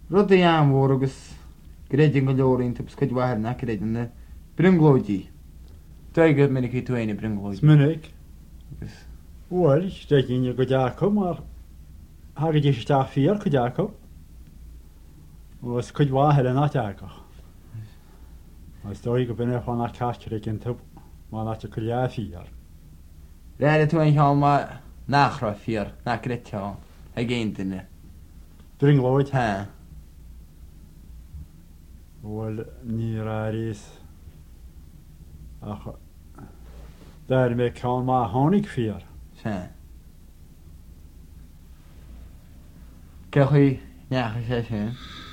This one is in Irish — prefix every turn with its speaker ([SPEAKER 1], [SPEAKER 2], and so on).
[SPEAKER 1] Rud a am mhór agus gréidir go leorín tu chuid bhair na réidir na bringlóidí. Tuige minic í túine bringlóid.
[SPEAKER 2] Sminnig. Wel, stegin go deaco mar hagad is sta fiar go deaco. Was chuid bhair na deaco. Mas dói go binne fan na castre gin tub má na go le fiar.
[SPEAKER 1] Réidir tú an má nachra fiar na réiteán a géintainine.
[SPEAKER 2] Bringlóid
[SPEAKER 1] Ha.
[SPEAKER 2] Wel, ní rárís. Ach, daar me kan má hánig fiar.
[SPEAKER 1] Se. Ce chuí necha sé sin.